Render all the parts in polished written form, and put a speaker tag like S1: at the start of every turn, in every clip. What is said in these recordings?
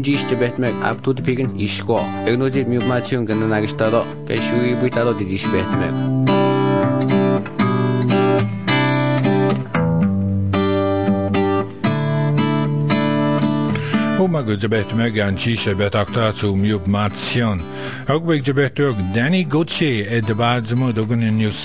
S1: dziś betmek ab tu pigen isko. Egnozi miumation gan nagistado. Keshui buitado di dziś betmek.
S2: Mag jebet megan chishe betakta zu miumation. Ook bij jebet ook Danny Gucci de bazmo dogun in New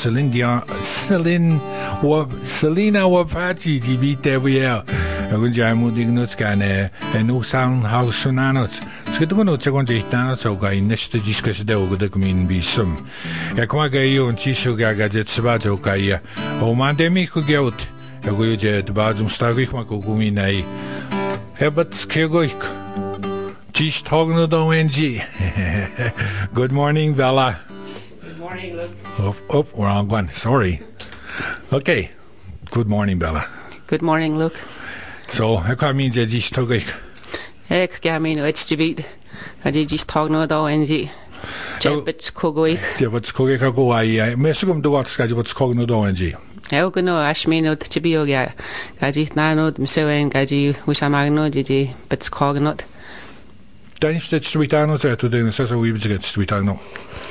S2: Selena Wapati die vite weer. Ook jij moet ignot gaan en ook sound house nanos. Schitterend ook zeggen ze dan zo ga in neste discussie de ook de min bisum. Ja kom ga je een chisho ga gadget sba zo ga je. O man de mi ko geut. Ook je de bazum stagich ma ko guminai. Herbert Skegoik. Jish Togno NG. Good morning, Bella.
S3: Good morning, Luke.
S2: We're on one. Sorry. Okay. Good morning, Bella.
S3: Good morning, Luke.
S2: So, how come you Jish Togik?
S3: I mean, it's to beat. I did just Togno NG. Jebbets Kogoik.
S2: Jebbets Kogik go. I messagum do what's got what's Cogno NG.
S3: Elgo no ashmino tibioga. Gaji nano, Msewen, Gaji, Wishamagno, Gigi, Bets Cognot.
S2: Danish dat Streetano said to the Sessa Weebs against Streetano.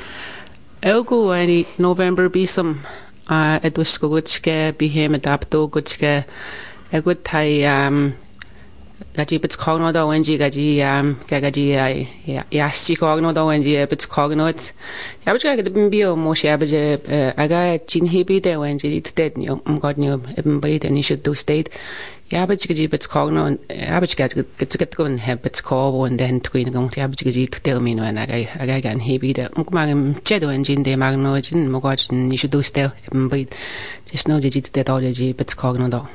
S3: Elgo, any November bisum, it was Skogutske, Behem, Adapto, Gutske, a good tie, Gaji Bets Cognot, Wenji, Gaji, Yasti Cognot, Wenji, Bets Cognot. I was going to be a more shabby, I got Chin Hippie there when it's dead, God knew, even by it, and you should do state. Yabbage Bets Cognot, Abbage get go and have Bets Call and then Queen going to Abbage to tell me when I got Hippie there. Mugmagam Chedo engine, de Magnogin, Mogochin, you should do still, even by it. Just know that it's dead already, Bets Cognot.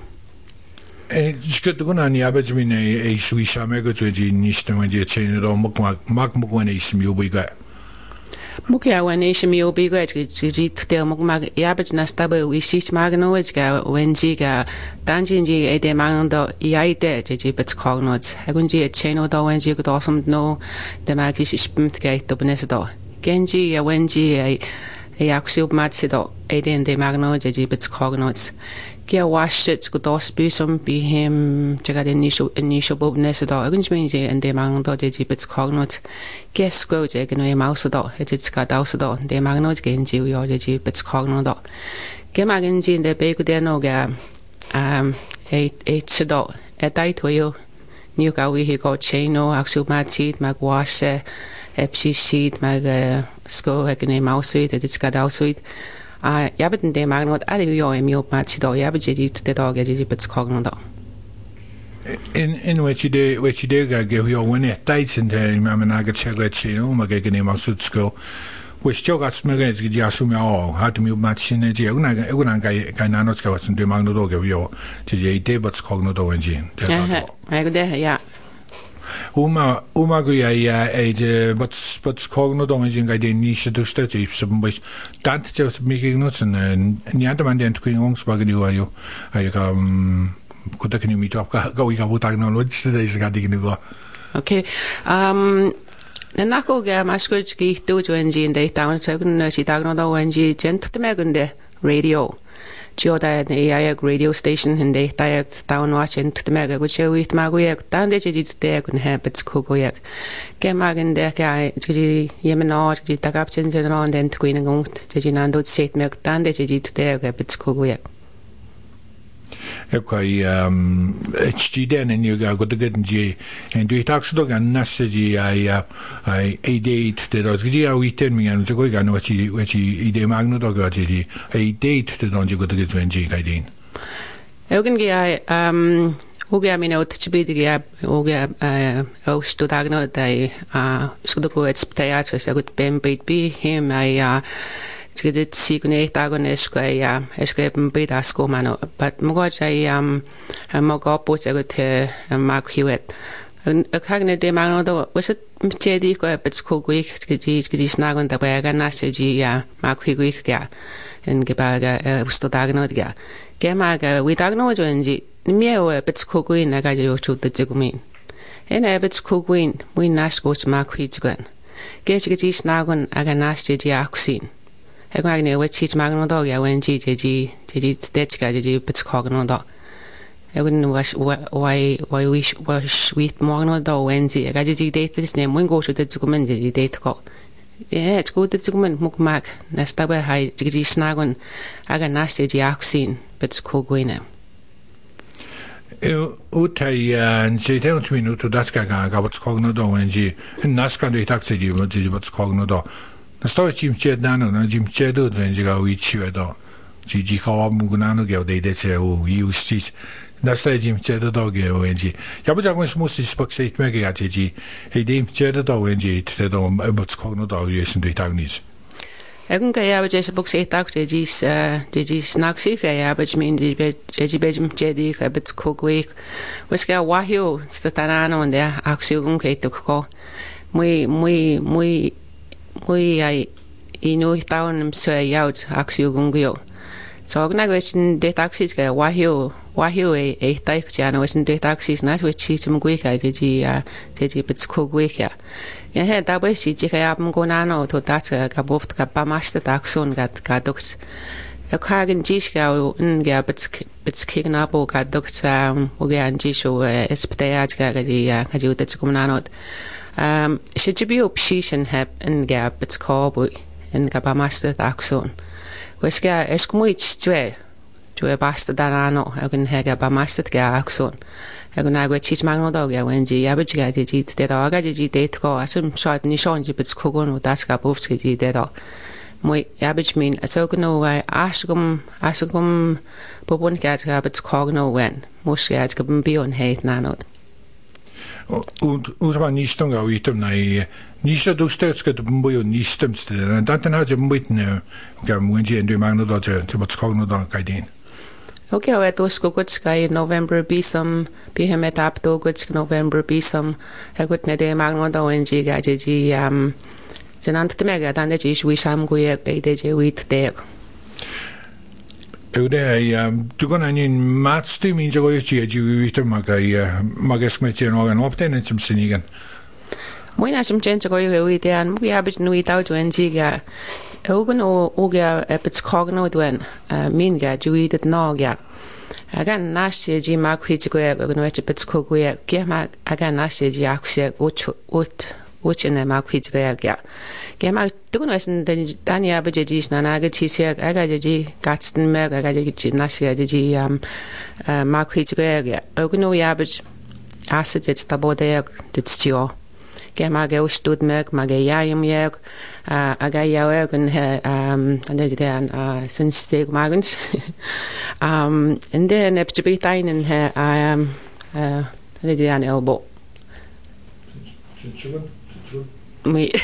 S2: Skut go aan die abbage min e Swisha mego to ji niste when je chain do mak when e smu biga.
S3: Mukia when e smu biga ji tel mok yabbage na stabe we sis magno ga when ji ga danjin ji e de mangdo yaide ji Bets Cognot. Hagun ji chain do when ji go awesome no de magis spimt ga to benesto. Genji ya when ji e actual matsido e de magno ji Bets Cognot. Gia wash it go dos busum be him check initial bobness at all. Means and de magno de Bets Cognot. Guess go je no mouse at all. It's got out at all. De magno genji we all de Bets Cognot. Gemagenji in the big de no ga eight dot at diet wheel. New ga we he got chain no actual mad seed mag wash epsi seed mag sco a mouse sweet it's got out sweet. Yabbit de Magnot, I do your meal match do Yabbit the dog at Bets Cognot.
S2: In which you do give your winning at tights and Mamanaga Chegachi, Magagan name of Sutsko, which still got smuggles, Giasumi all, how to move match in a Giauna Gainanoska and the Magno dog of your to Bets Cognot engine.
S3: I go there, yeah.
S2: Umagria but Cognot engine I didn't need to study some ways. That just making notes and Niantaman and Queen Ongsbag you are you could you meet up going about technology today's got to go.
S3: Okay. The knuckle game I scratch to engine they down second she down engine gent to Megan radio. Geoda AI radio station and they direct down watching to the mega which with Maguyak, down the jits there can have its Kugoyak. Get Magan there guy, Yemenor, the Tagaptions and on then to Queen and Gong, the Jinando State Milk, down the jits there get its Kugoyak.
S2: Okay, HG then and you got to get in G and do it actually and Nassagi I date that was Gia we tell me and the Gogan which he de Magno dog a date that don't you go to get when G I did.
S3: Ogan Uga me out to be the gap Uga host to Dagno they Sudoku at Pteatris a good Ben be him I Skidit Signe Dagon escape bit a school man, but Mogaj I Mogop was a good Mark Hewitt. A cagney de Magno was it Jedi go up at school week, Skiddy snag on the bag and Nasaji Mark Hewitt ga and Gebaga Stodagno ga. Gemaga we dagno joinji, Meo at school green, I got you to the Jigumin. And I bet school green, we Nash goes Mark Hewitt. Get snag on Aganasti Jacksin. I know what she's Magno dog, I went GG, Stitchka, Bets Cognot. Egun was sweet morgen da wenzi. Gaji date this name when go to the document the date ko. It's good the document muk mak. Nesta ba hai jigi snagon aga nasti ji aksin but ko goine.
S2: Utai and say 10 minutes to Daska Gabats Cognodo when she and Nascan de taxi you what Cognodo. The story Jim Ched Nano and Jim Chedu when you go each year. Gigi Kawa Mugunano go they say, oh, you see. That's the Jim Cheddar dog, ONG. Yabajagon's most spoke state mega at G. A Jim Cheddar dog, ONG, to the Abbots Cognodo, yes, and the Tagnis.
S3: Egun ga ja just book say tak de snaksi ga ja but mean de bejim jedi ga but kogweek was ga wahio statanano and der axion ke to ko muy ai ino taun so out axion gyo so gna gwetn de taxis ga wahio e taik jana was de taxis not which is some gweek I de but kogweek ja. Ja he da bei si je abm gonano to dat ga boft ga ba master taxon ga doks. Ja kagen jish ga un ga bits kicken up o ga doks o ga an jish o espteaj ga di utet komunano. Should you be option heb en ga bits cowboy en ga ba master taxon. Wes ga eskumoich twe basta danano egun he ga ba master ga axon. Egun agwe chis magno dog ya wenji abich ga di de dog ji date ko asum shot ni shon ji bits kogon utas ga bofski ji de dog moi abich min asogno wai asugum bobon ga bits kogno wen mos ga gabn bi on heit nanot
S2: und war nicht ga item nei nicht du stets get boyo nistemste dann hat je mitne ga wenji en du magno dog je bits kogno dog ga din.
S3: Okay, we to skogutska November bisam bihemet apto gutsk November bisam hagut ne de magno da wenji ga ji zenant te mega dan de ji wisam go ye de je wit de
S2: du gonna in matsti min jo ji wit magesmet no gan opten zum sinigen.
S3: Moina sim gente go ye wit an we habit no wit out wenji ga Ogun oga epits cogno dwen min ga juidet noga agan nashe ji ma kwit go ogun epits kogwe ge ma agan nashe ji akse ut in ma kwit go ga ge ma tugun wesen dan ya beje ji naga chi se aga ji gatsten mer aga ji nashe ji ma kwit go ga ogun ya be acid it tabode dit stio ge ma ge ustud meg ma ge yaim yeg aga yawe gun he and then since magens and then to be time in he an elbow me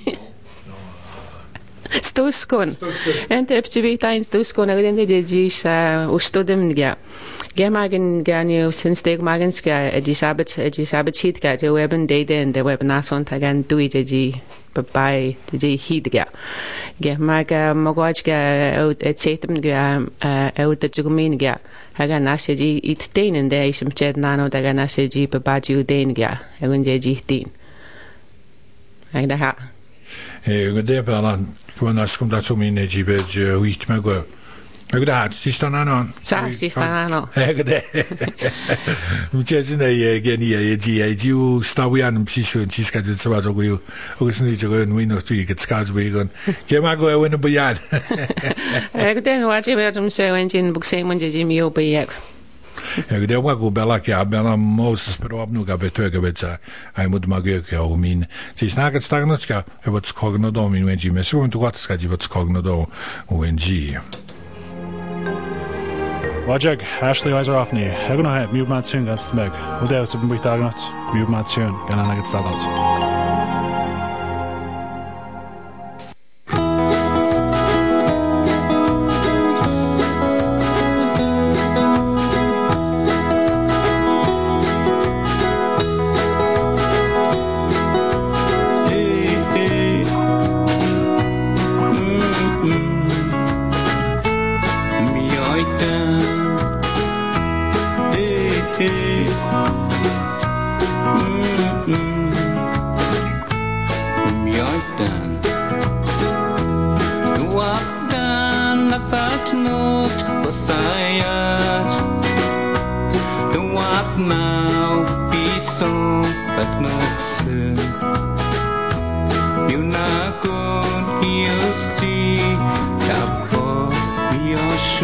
S3: Stuskon and to be time Stuskon again de jis ustudem ga Gemagen gerne since the magens ga edisabet hit ga de weben data and the web nason tagan do it ji by the heat ga Gemaga mogoj ga et setem ga out the jugumin ga haga naseji it teen and there is some ched nano daga naseji babaju den ga egun je ji tin agda ha
S2: de bala when askum dat so min ji be wit me go Magda, sistanano.
S3: Sistanano.
S2: Magda. Mchezina geni ji stawian psisu ciska de cała jogu. Ogólnie jogu no tu get skaz begon. Gemago when bujad.
S3: Magda no aje be tum se wenjin buk se mon je mi obejek.
S2: Gde wago bela ke abela Moses probnu ga beto ga beca. Ai mud magio ke o min. Ci snagat stagnocka, e wat skogno do min wenji me so tu gatska ji wat skogno do wenji.
S4: Wajag Ashley Weiser Offney, Heguna het Mute Matsun ganst meg. Ude ut bim bitagnot, Mute Matsun gan anagat stadat.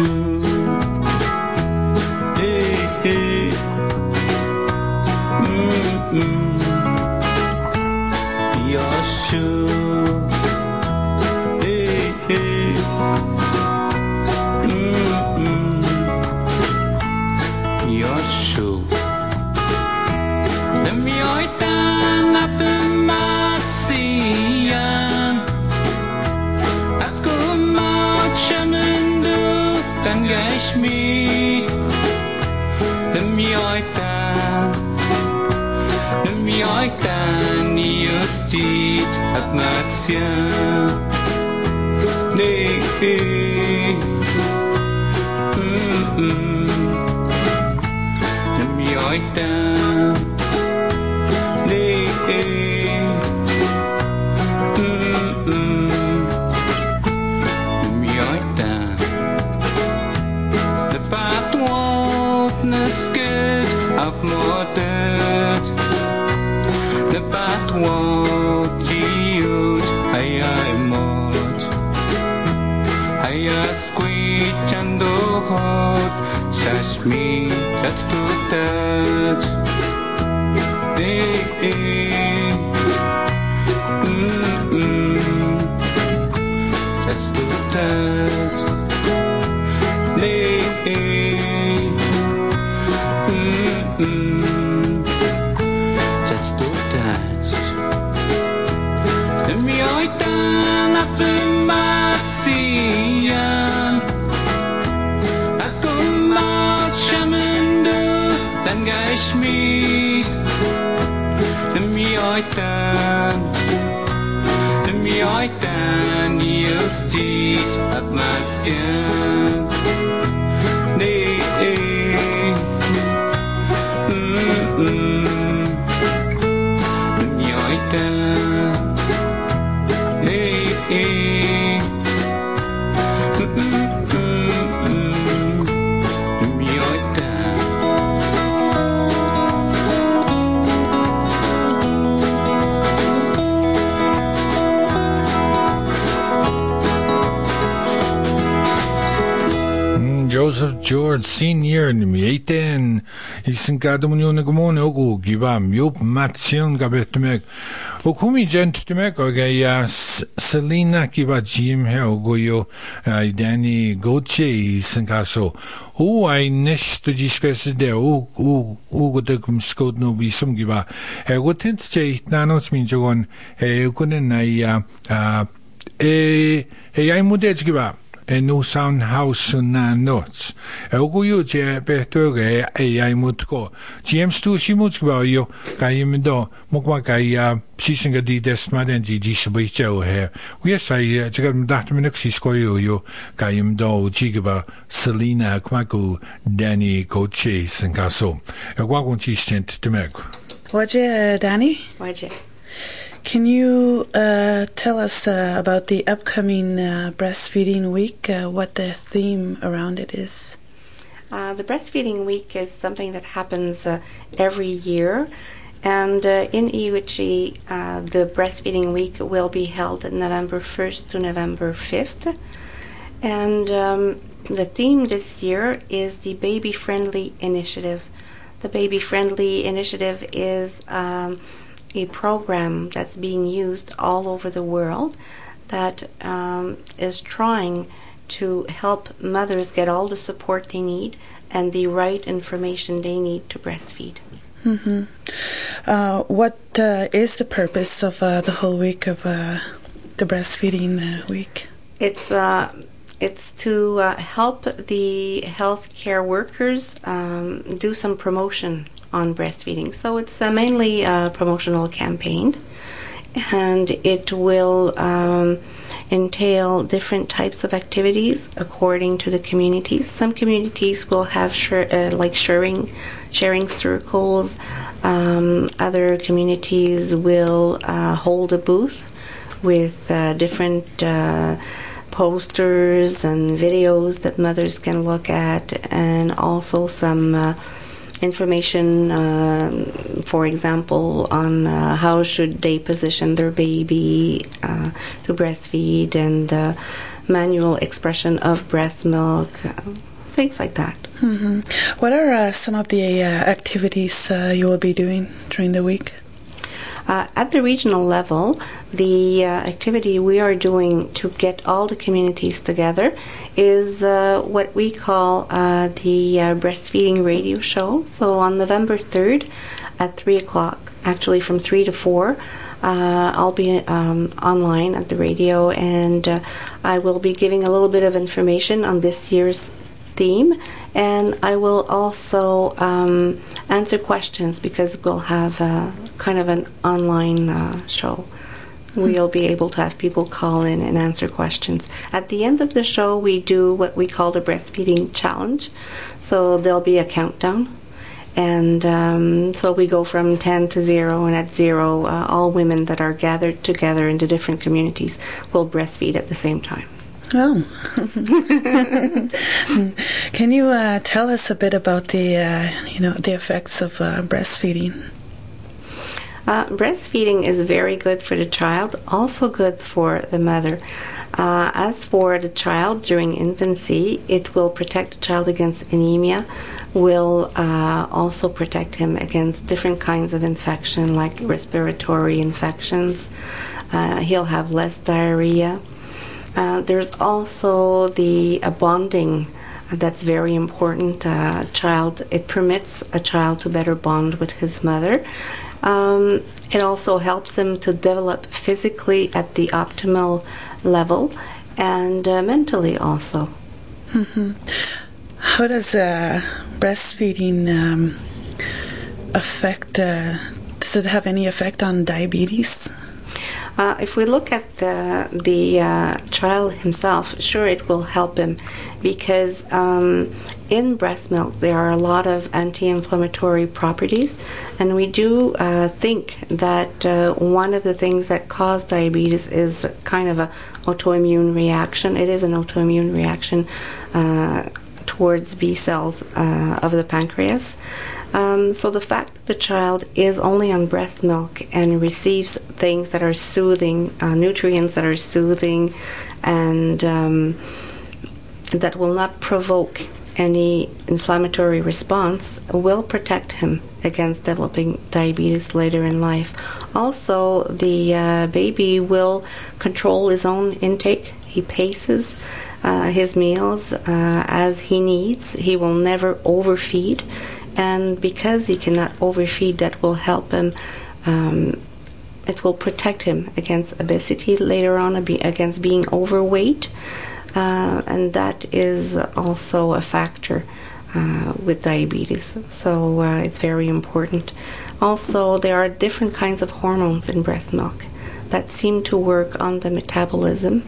S2: Joseph George Senior Mieten isin kadumunyone gumone ogu gibam yup matsion gabetmek okumi gentmek ogaya Selena giba Jim he ogoyo Danny Goche isin kaso I nish to discuss de godegum skod no bisum giba gotent che nanos minjogon kunen I mudej giba no sound house na notes oguyo je behtoge ai mutko james tu shimutsko yo kayimdo mokwa kaya sisinga di desmaden ji shbicho he yes I jigam datmenik siskoyo yo kayimdo jigba Selena kwaku Danny Goche sinkaso egwagon chi stent temek
S5: waje Danny
S3: Waje.
S5: Can you tell us about the upcoming breastfeeding week, what the theme around it is?
S6: The breastfeeding week is something that happens every year, and in Iwichi, the breastfeeding week will be held November 1st to November 5th, and the theme this year is the Baby Friendly Initiative. The Baby Friendly Initiative is a program that's being used all over the world that is trying to help mothers get all the support they need and the right information they need to breastfeed.
S5: Mm-hmm. What is the purpose of the whole week of the breastfeeding week?
S6: It's to help the healthcare workers do some promotion on breastfeeding. So it's mainly a promotional campaign, and it will entail different types of activities according to the communities. Some communities will have sharing circles. Other communities will hold a booth with different posters and videos that mothers can look at, and also some information, for example, on how should they position their baby to breastfeed, and manual expression of breast milk, things like that.
S5: Mm-hmm. What are some of the activities you will be doing during the week?
S6: At the regional level, the activity we are doing to get all the communities together is what we call the breastfeeding radio show. So on November 3rd at 3 o'clock, actually from 3 to 4, I'll be online at the radio, and I will be giving a little bit of information on this year's theme, and I will also answer questions, because we'll have kind of an online show. We'll be able to have people call in and answer questions. At the end of the show, we do what we call the breastfeeding challenge. So there'll be a countdown, and so we go from 10 to 0, and at 0, all women that are gathered together in the different communities will breastfeed at the same time.
S5: Oh. Can you tell us a bit about the the effects of breastfeeding?
S6: Breastfeeding is very good for the child, also good for the mother. As for the child during infancy, it will protect the child against anemia, will also protect him against different kinds of infection like respiratory infections. He'll have less diarrhea. There's also the bonding that's very important. It permits a child to better bond with his mother. It also helps him to develop physically at the optimal level, and mentally also.
S5: Mm-hmm. How does breastfeeding affect? Does it have any effect on diabetes?
S6: If we look at the child himself, sure, it will help him, because in breast milk there are a lot of anti-inflammatory properties, and we do think that one of the things that cause diabetes is kind of an autoimmune reaction. It is an autoimmune reaction towards B cells of the pancreas. So the fact that the child is only on breast milk and receives things that are soothing, nutrients that are soothing, and that will not provoke any inflammatory response, will protect him against developing diabetes later in life. Also, the baby will control his own intake. He paces his meals as he needs. He will never overfeed. And because he cannot overfeed, that will help him. It will protect him against obesity later on, against being overweight. And that is also a factor with diabetes. So it's very important. Also, there are different kinds of hormones in breast milk that seem to work on the metabolism,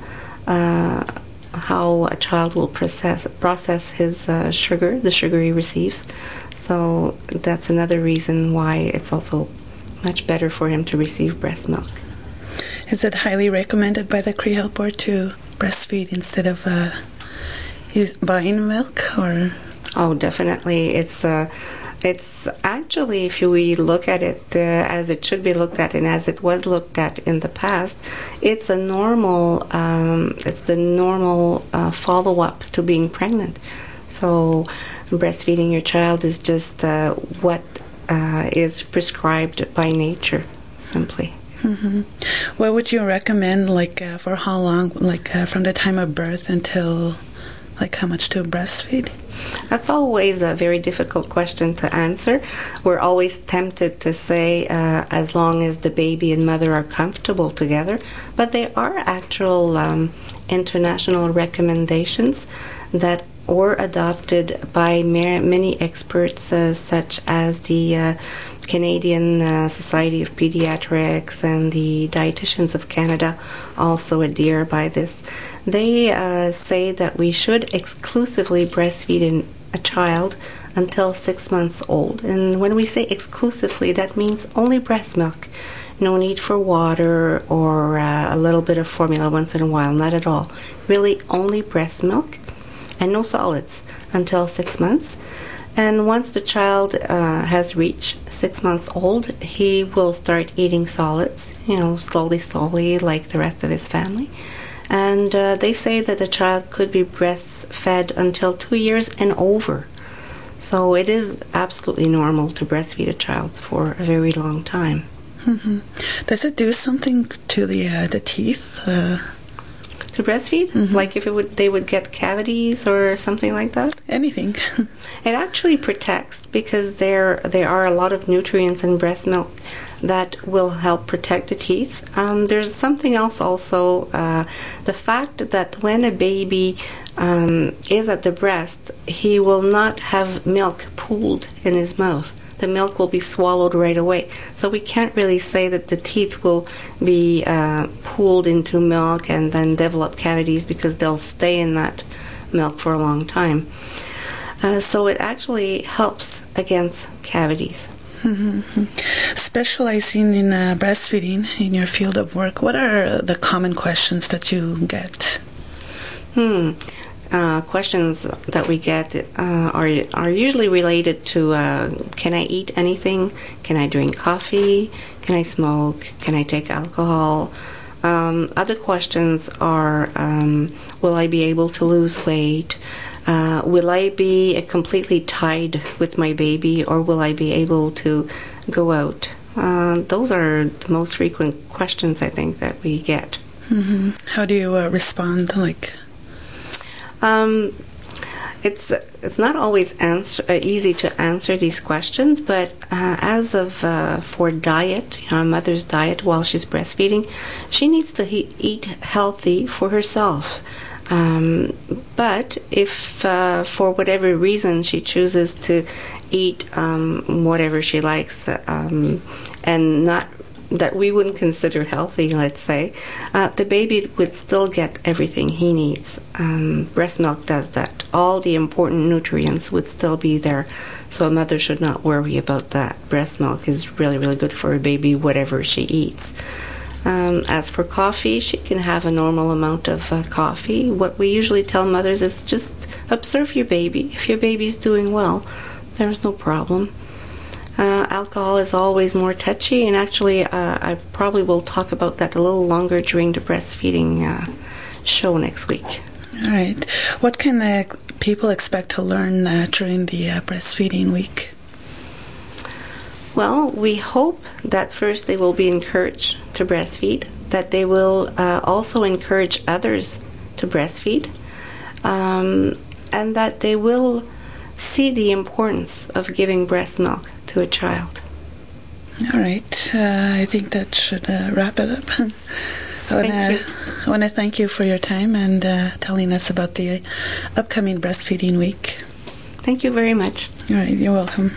S6: how a child will process his sugar, the sugar he receives. So that's another reason why it's also much better for him to receive breast milk.
S5: Is it highly recommended by the Cree Health Board to breastfeed instead of buying milk? Or?
S6: Oh, definitely. It's actually, if we look at it as it should be looked at and as it was looked at in the past, it's a normal. It's the normal follow-up to being pregnant. So breastfeeding your child is just what is prescribed by nature, simply.
S5: Mm-hmm. What would you recommend, for how long, from the time of birth until, how much to breastfeed?
S6: That's always a very difficult question to answer. We're always tempted to say as long as the baby and mother are comfortable together, but there are actual international recommendations that were adopted by many experts, such as the Canadian Society of Pediatrics and the Dietitians of Canada also adhere by this. They say that we should exclusively breastfeed a child until 6 months old. And when we say exclusively, that means only breast milk. No need for water or a little bit of formula once in a while, not at all. Really only breast milk and no solids until 6 months. And once the child has reached 6 months old, he will start eating solids, slowly, like the rest of his family. And they say that the child could be breastfed until 2 years and over. So it is absolutely normal to breastfeed a child for a very long time.
S5: Mm-hmm. Does it do something to the teeth?
S6: To breastfeed?
S5: Mm-hmm.
S6: Like if they would get cavities or something like that?
S5: Anything.
S6: It actually protects, because there are a lot of nutrients in breast milk that will help protect the teeth. There's something else also, the fact that when a baby is at the breast, he will not have milk pooled in his mouth. The milk will be swallowed right away. So we can't really say that the teeth will be pooled into milk and then develop cavities, because they'll stay in that milk for a long time. So it actually helps against cavities.
S5: Mm-hmm. Specializing in breastfeeding in your field of work, what are the common questions that you get?
S6: Questions that we get are usually related to can I eat anything? Can I drink coffee? Can I smoke? Can I take alcohol? Other questions are will I be able to lose weight? Will I be completely tied with my baby, or will I be able to go out? Those are the most frequent questions, I think, that we get.
S5: Mm-hmm. How do you respond?
S6: It's not always easy to answer these questions, but as of for diet, a mother's diet while she's breastfeeding, she needs to eat healthy for herself. But if for whatever reason she chooses to eat whatever she likes, and not that we wouldn't consider healthy, let's say, the baby would still get everything he needs. Breast milk does that. All the important nutrients would still be there, so a mother should not worry about that. Breast milk is really, really good for a baby, whatever she eats. As for coffee, she can have a normal amount of coffee. What we usually tell mothers is just observe your baby. If your baby's doing well, there's no problem. Alcohol is always more touchy, and actually I probably will talk about that a little longer during the breastfeeding show next week.
S5: All right. What can people expect to learn during the breastfeeding week?
S6: Well, we hope that first they will be encouraged to breastfeed, that they will also encourage others to breastfeed, and that they will see the importance of giving breast milk to a child.
S5: All right. I think that should wrap it up. I want to thank you for your time and telling us about the upcoming breastfeeding week.
S6: Thank you very much.
S5: All right. You're welcome.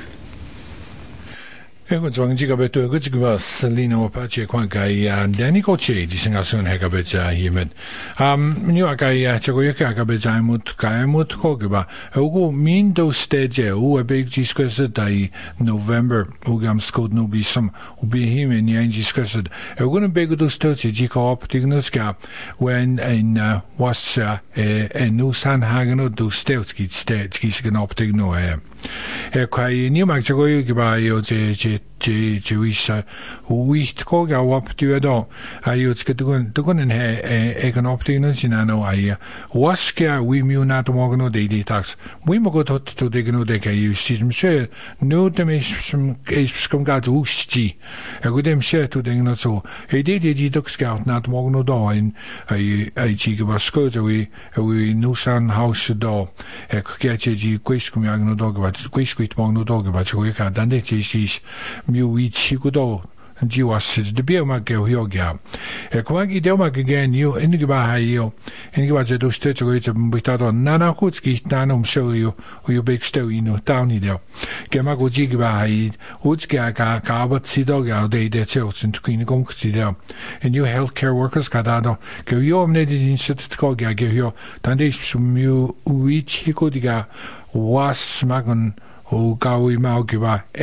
S2: Ego zong jiga beto ego jiga Selina wapache kwa kai Danny Koche di singa sun heka beja himet. Minu akai chago yeka ka beja mut ko geba. Ego min do stage u a big discuss dai November ugam skod no bi some ubi him in yan discuss. Ego no big do stage ji ko op dignuska when in was no san hagen do stage gi op digno kai ni mag chago geba yo je Jewish wheat cog our up to a dog. I use get to go and have an opportunity. I know I was scared we knew not to walk no daily tax. We mo go to dig no deck. You see some share no some come got to ski. I could them share to the not so. A day dog scout not walk no door in a jig was skirt away no sun house door. A catch a quiz come no dog about quiz quit no dog about you can't done it. She's Miu Chikudo, Jiwas, the beer market yoga. A quaggy delmak again, you in the Bahayo, and you was a do stretch without on Nana Hutski, Nanum show you, or you big stow in towny there. Gemago Jigba, Hutska, Kabat Sidoga, they their children to Queen Gomksi there. And you healthcare workers, Cadado, give your needed in Sutkoga, give your Tandish Miu Uichikodiga was Smagon. O gawi mau giba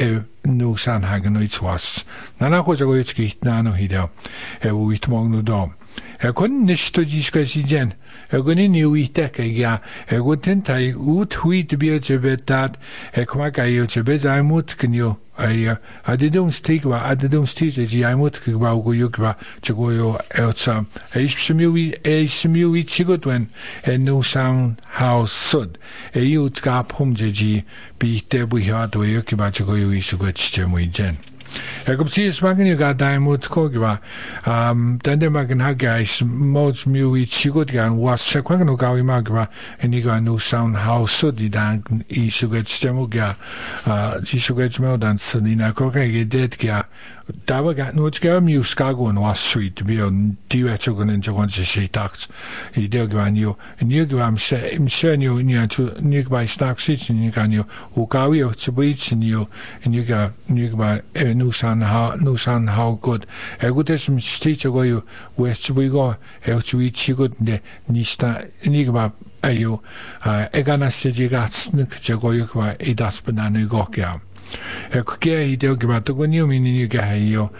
S2: nu san hagen ut was nana ko jago ich git nano hideo uit mognu do kun nicht to diskussion gun ni uite ke ja guten tai ut huit bi jebetat koma kayo jebe zaimut knyo adedum stigwa adedum stije jaimut kwa go yukwa jago yo elsa ishmiwi chigotwen nu san house sud ut ka pomjeji bi te bu ha do yukwa jago yo isugo chemo jen Kopsie smaken je gaat daar moet koken, dan de maken hagais mods miwi chigot gaan was se kwaken ook al maken en die gaan nu sound house die dan isugo chemo ga isugo chemo dan sanina koken je dit ga daar we gaan nooit gaan musicago en was sweet be on die het ook een gewoon ze tax die deel gaan je en je gaan se imsenio nie bij snacks zitten je gaan je hoe gaan je te beitsen je en je gaan nu san how good goed is steeds go je west we go het we chigot de nista nie gaan ayo egana se gaat go je qua edas banana go ja che idea che va con io mi ni che io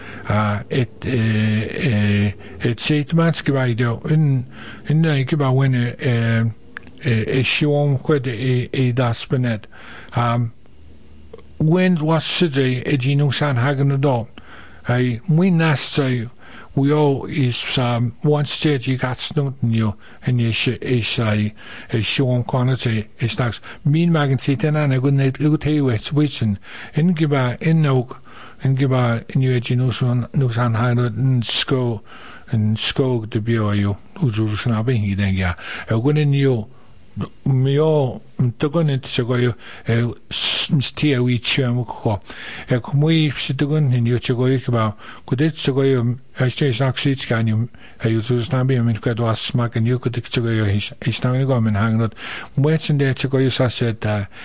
S2: et statements che va idea in che va when show quid das benet when was today e gino san hagen do ai muy nasty we all is one stage you got snowden you and you is a show quantity is tax mean magen sit and a good net good hey with switching in give in no and give in you gino san hagen school and school to be you uzu snapping he then ja good in you mio togonet segoyo stia wi chemo ko kumui sitogon in yo segoyo ba kudet segoyo este saxit kanum ayu susnabi min kwado asmaken yo kudet segoyo is nang go men hangnot mwetsen de segoyo saset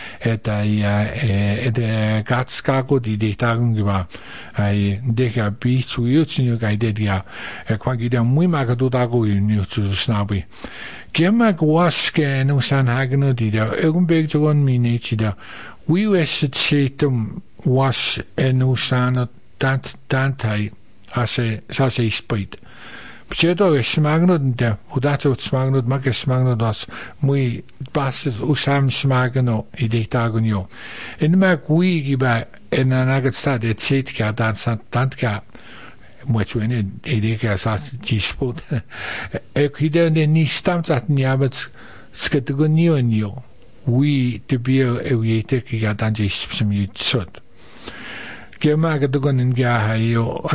S2: gatskago di tagung ba ai deka bi su yo tsinyo ga idedia kwagi de muy magado dago yo susnabi Gemma waske no san hagno di da augenblick jogon mine ci da we west setum was no san tantai ase sase spait Pchedo smagno da udato smagno mag smagno das muy basis usam smagno idetagonio in mag we giba en anagat stad et set ka dan tantka Much when it is as G-spot. Ekide ni stamt at niabets sketagonio. We to be a take a dangerous some you shot. Gemagogon and Gahayo,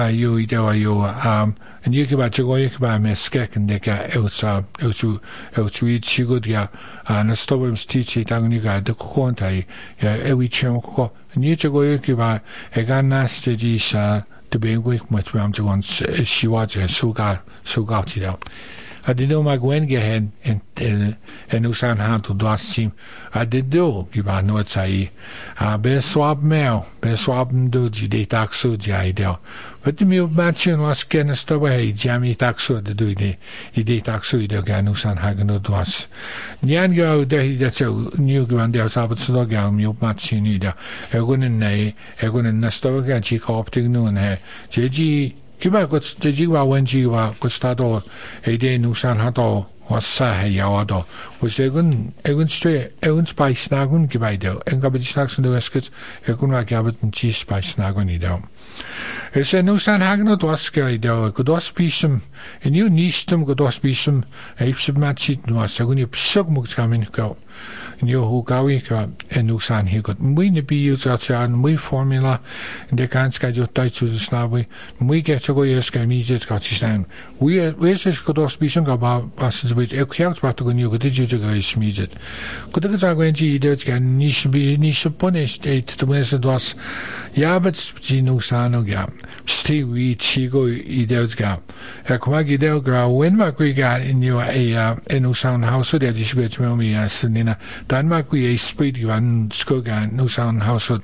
S2: and you give a joy by me skek and deca elsa, elsu, she good ya, and a stubborn stitch it on you got the quantai, every chemo, and you go give a gun nasty to be weak much round to once she was a sugar it out. I did know my Gwen Gahen and Usan hand to das team. I did do give our notes I best swap mail, best swap and do the taxo the idea. But the mule matching was canist away, jammy taxo the do the taxo the Ganusan Hagan to us. Nyan go there that's a new grand there's about Slogan mule matching either. A good and nay, a good and Nastoga, she optic noon hair. JG. Kiba got the Jiwa when Jiwa Gustado a day no san hato was Sahe Yawado was egun straight egun spice snagun gibido and gabby snacks in the weskets egun like gabbit and cheese spice snagunido. It's a no san hagnot was scary though, good auspicium, and you nistum good auspicium, a heaps of matchit no segun you psugmuks coming go. And you who gawi and no san he got we be used outside and we formula and they can't schedule tight to the snabby. We get to go yes, immediate got his name. Where's this good auspicium about passes which a crowd back to go new good you to go is immediate. Could the Zagwenji does can niche be niche punished to where's it was Yabets Gino Sano gap. Steve we chigo ideas gap. A quagidel grow when Macri got in your a no sound house so that you should get me as Nina. Danmark we a speed one skogan no sound household.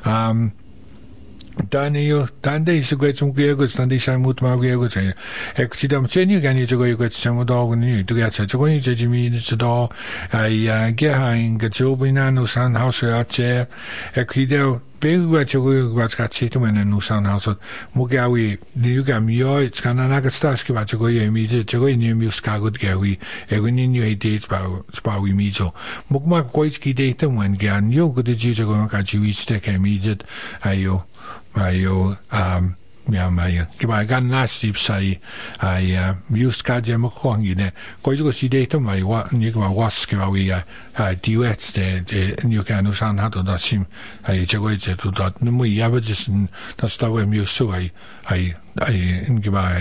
S2: Dan deze goed some geogos dan deze moet maar geogos. Ik zie dat je kan niet zo goed some dog nu. Tu gaat zo gewoon je me zo daar. Gehain get zo bijna no sound house uitje. Ik zie 배우가 저거 같이 있으면 누산 하우스 뭐가위 뉴가 미어 스카나나가 스타스키 저거 예미지 저거 있는 뮤스카고 가위 에고니 뉴 데이트 바위 미죠 뭐마 거이스키 데이트 뭔게 아니요 그때 저거 같이 위스테 개미지 아요 미안해요. 그봐 간나스 입사이 아야 뮤스카제 먹황이네. 거기서 시데이터 많이 와 니가 와스케가 위야 디웨트스 제 뉴카누산 하도 다심 아이 저거 이제 또 너무 야버지슨 다스타고 뮤스가 아이 인기바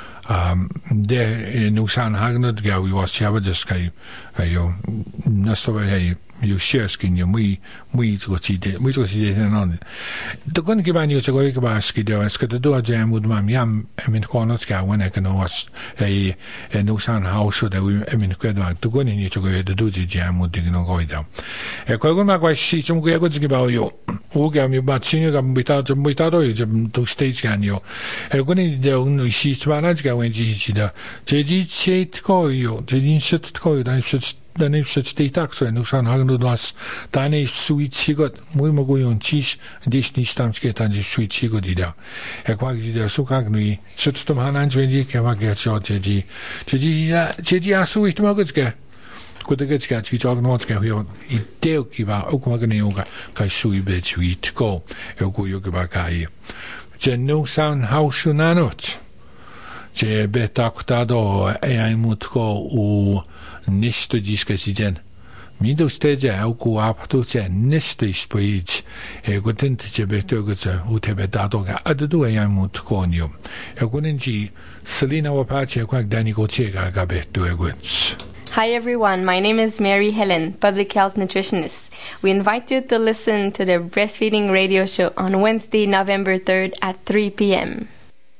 S2: 데 누산 하그너드 가위 와시아버지스카이 아요 나스타바이 유시아스키니 muy 저거지데 나는 또건 기반이 저거 기바스키데 스케도 아제무 마미암 에민 코너스가 원에코노스 에 누산 하우스데 에민 퀘도 또건이 저거에 도지지 아무디는 거이다 에 거기만 과시 좀 그거지 봐요 오게미 마치니가 좀 이제 또 스테이지가 아니요 에 거기 이제 오늘 시스바나지가 왠지 지다 제지 체트고요 제진 셔트고요 dan heeft ze het steeds ook zo. En nu zijn hangen was dan heeft zoiets gehad. Mooi maar gewoon cheese. En dit is niet stamsket dan is zoiets gehad die daar. Ik wou die daar zo graag nu. Zet het om aan aan twee keer maar get zo je ja zo iets maar goed ge. Goed dat je het ook nog eens hier. Ik deel kiba ook maar geen jongen. Kan zo je beetje sweet go. Heel goed je kiba kai. Je nu zijn huis nanot. Je betakta ei moet go nisto discussien. Mindo steeds ook aptoetje nisto speech. Ik denk je betuigde hoe te betaden ga. Ado ei moet konio. Ik denk Selina wapache kwak dani gotiega ga betuigds.
S7: Hi everyone, my name is Mary Helen, public health nutritionist. We invite you to listen to the breastfeeding radio show on Wednesday, November 3rd at 3 p.m.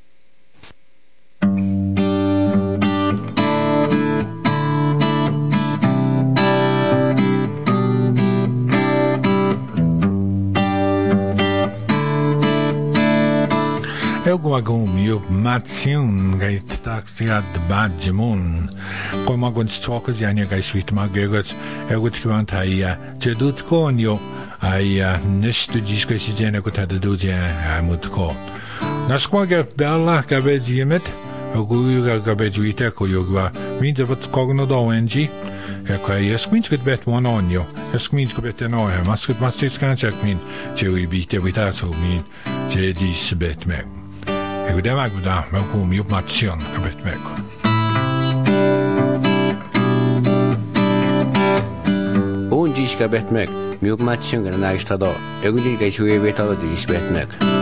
S2: Eu gosto de matchen, que está de badgemon. Como alguns trocas já nem que sweet magegas, eu gosto que vanta aí, já doet conio, aí neste disco esse gênero que tá do dia muito co. Nas quase bela cabeça met, eu gosto que cabeça ita co yoga, minha vat cogno da ONG. É que eu escuto que bet one onio, eu escuto que bet não é, mas que vocês can't check min, já o ibite vita so min, já diz bet me. Eu devo ajudar, mas com minha matchen, cabet meko.
S1: Un disca bet meg, minha matchen que na estado. Eu digo que eu ia betar o disco bet meg.